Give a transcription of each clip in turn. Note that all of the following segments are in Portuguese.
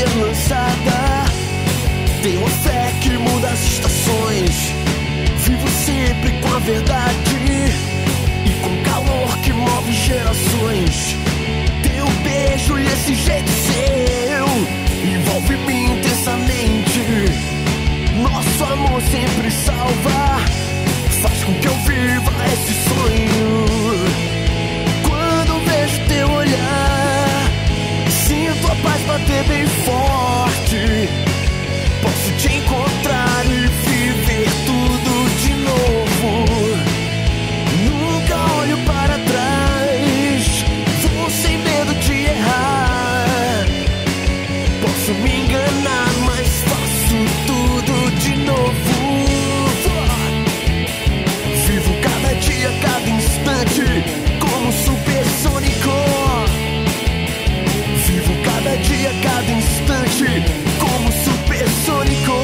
ser lançada. Tenho a fé que muda as estações. Vivo sempre com a verdade e com o calor que move gerações. Teu beijo e esse jeito seu envolve-me intensamente. Nosso amor sempre salva, faz com que eu viva esse sonho. Quando vejo teu olhar, sinto a paz bater bem forte. Posso te encontrar e viver tudo de novo. Nunca olho para trás, vou sem medo de errar. Posso me enganar, mas faço tudo de novo. Vivo cada dia, cada instante como supersônico. Vivo cada dia, cada instante como supersônico.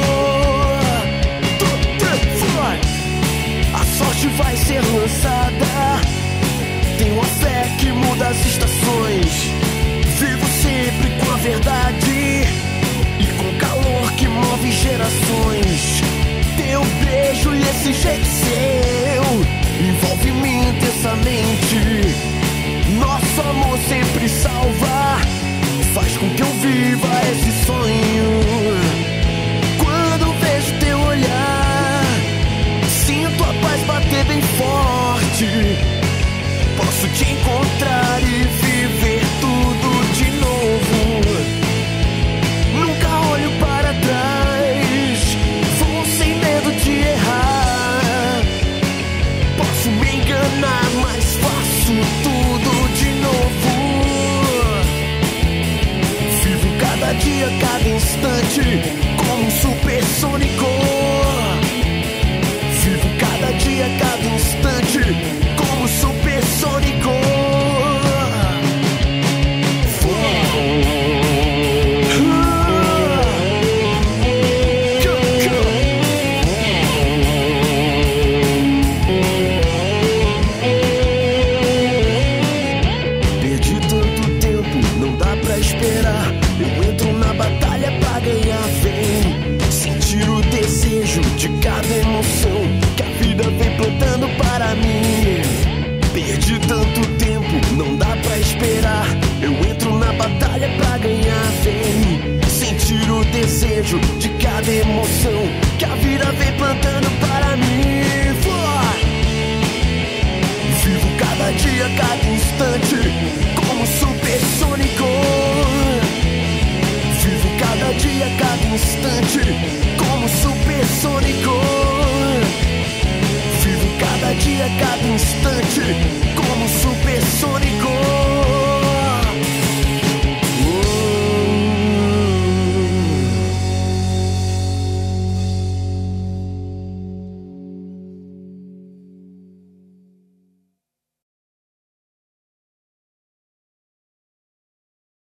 A sorte vai ser lançada. Tenho a fé que muda as estações. Vivo sempre com a verdade e com o calor que move gerações. Teu beijo e esse jeito seu envolve-me intensamente. Nosso amor sempre salva, faz com que eu viva esse sonho. Quando vejo teu olhar, sinto a paz bater bem forte. Posso te encontrar e viver tudo de novo. Nunca olho para trás, vou sem medo de errar. Posso me enganar, mas faço tudo de novo. Vivo cada dia, cada instante como um supersônico. Vivo cada dia, cada instante como supersônico. Perdi tanto tempo, não dá pra esperar. Eu entro na batalha pra ganhar, vem sentir o desejo de cada emoção que a vida vem plantando para mim. Perdi tanto tempo, não dá pra esperar. Eu entro na batalha pra ganhar, vem sentir o desejo de cada emoção que a vida vem plantando para mim. Vivo cada dia, cada instante como supersônico. Vivo cada dia, cada instante como supersônico. Vivo cada dia, cada instante